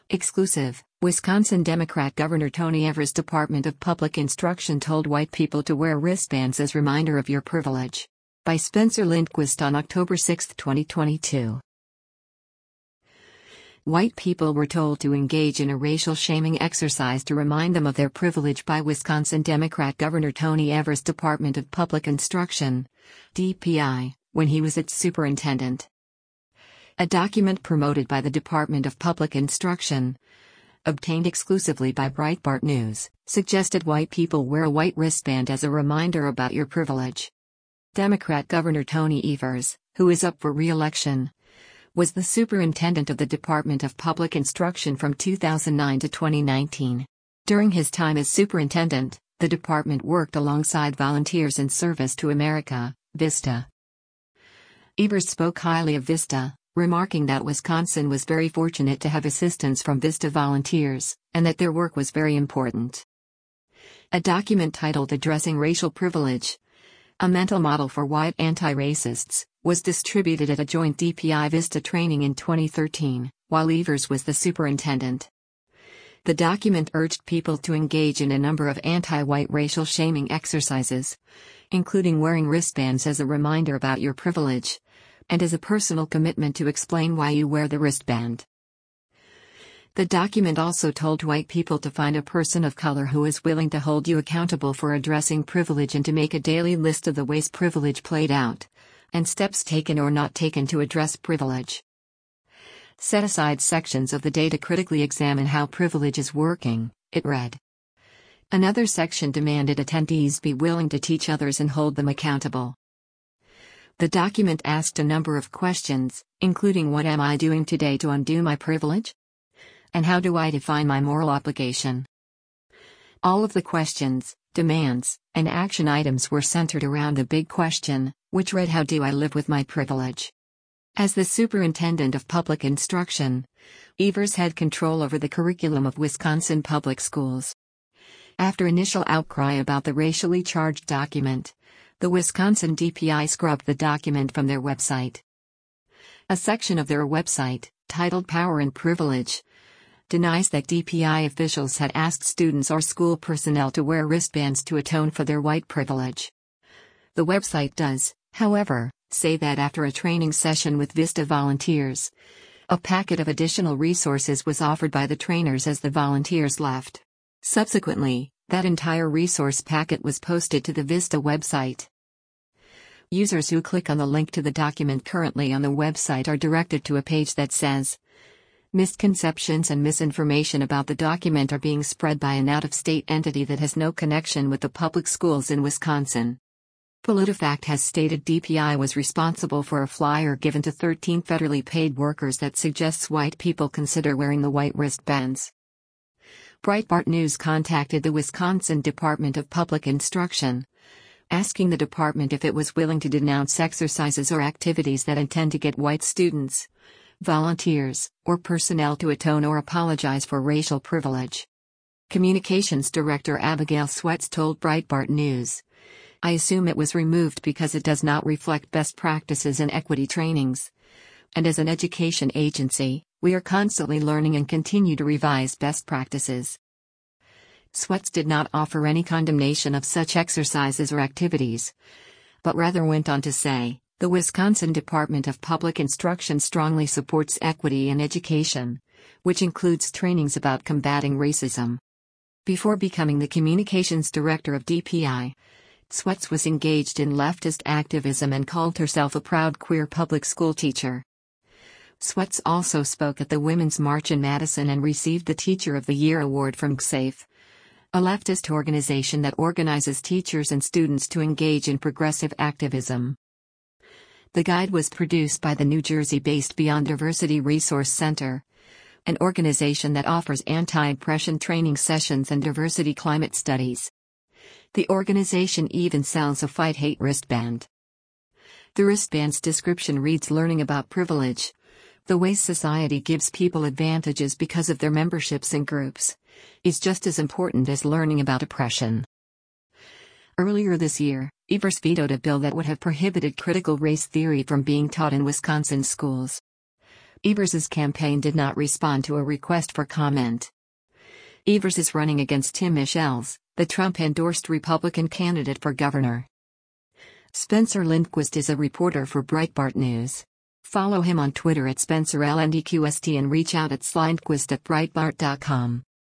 Exclusive, Wisconsin Democrat Governor Tony Evers' Department of Public Instruction told white people to wear wristbands as reminder of your privilege. By Spencer Lindquist on October 6, 2022. White people were told to engage in a racial shaming exercise to remind them of their privilege by Wisconsin Democrat Governor Tony Evers' Department of Public Instruction, DPI, when he was its superintendent. A document promoted by the Department of Public Instruction, obtained exclusively by Breitbart News, suggested white people wear a white wristband as a reminder about your privilege. Democrat Governor Tony Evers, who is up for re-election, was the superintendent of the Department of Public Instruction from 2009 to 2019. During his time as superintendent, the department worked alongside Volunteers in Service to America, VISTA. Evers spoke highly of VISTA, remarking that Wisconsin was very fortunate to have assistance from VISTA volunteers, and that their work was very important. A document titled Addressing Racial Privilege, a mental model for white anti-racists, was distributed at a joint DPI-VISTA training in 2013, while Evers was the superintendent. The document urged people to engage in a number of anti-white racial shaming exercises, including wearing wristbands as a reminder about your privilege, and as a personal commitment to explain why you wear the wristband. The document also told white people to find a person of color who is willing to hold you accountable for addressing privilege and to make a daily list of the ways privilege played out, and steps taken or not taken to address privilege. Set aside sections of the day to critically examine how privilege is working, it read. Another section demanded attendees be willing to teach others and hold them accountable. The document asked a number of questions, including what am I doing today to undo my privilege? And how do I define my moral obligation? All of the questions, demands, and action items were centered around the big question, which read, how do I live with my privilege? As the superintendent of public instruction, Evers had control over the curriculum of Wisconsin public schools. After initial outcry about the racially charged document, the Wisconsin DPI scrubbed the document from their website. A section of their website, titled Power and Privilege, denies that DPI officials had asked students or school personnel to wear wristbands to atone for their white privilege. The website does, however, say that after a training session with VISTA volunteers, a packet of additional resources was offered by the trainers as the volunteers left. Subsequently, that entire resource packet was posted to the VISTA website. Users who click on the link to the document currently on the website are directed to a page that says, misconceptions and misinformation about the document are being spread by an out-of-state entity that has no connection with the public schools in Wisconsin. PolitiFact has stated DPI was responsible for a flyer given to 13 federally paid workers that suggests white people consider wearing the white wristbands. Breitbart News contacted the Wisconsin Department of Public Instruction, asking the department if it was willing to denounce exercises or activities that intend to get white students, volunteers, or personnel to atone or apologize for racial privilege. Communications Director Abigail Sweats told Breitbart News, I assume it was removed because it does not reflect best practices in equity trainings. And as an education agency, we are constantly learning and continue to revise best practices. Sweats did not offer any condemnation of such exercises or activities, but rather went on to say, the Wisconsin Department of Public Instruction strongly supports equity in education, which includes trainings about combating racism. Before becoming the communications director of DPI, Sweats was engaged in leftist activism and called herself a proud queer public school teacher. Sweats also spoke at the Women's March in Madison and received the Teacher of the Year award from GSAFE, a leftist organization that organizes teachers and students to engage in progressive activism. The guide was produced by the New Jersey-based Beyond Diversity Resource Center, an organization that offers anti-oppression training sessions and diversity climate studies. The organization even sells a Fight Hate wristband. The wristband's description reads, learning about privilege, the ways society gives people advantages because of their memberships in groups, is just as important as learning about oppression. Earlier this year, Evers vetoed a bill that would have prohibited critical race theory from being taught in Wisconsin schools. Evers's campaign did not respond to a request for comment. Evers is running against Tim Michels, the Trump-endorsed Republican candidate for governor. Spencer Lindquist is a reporter for Breitbart News. Follow him on Twitter at SpencerLNDQST and reach out at slindquist@breitbart.com.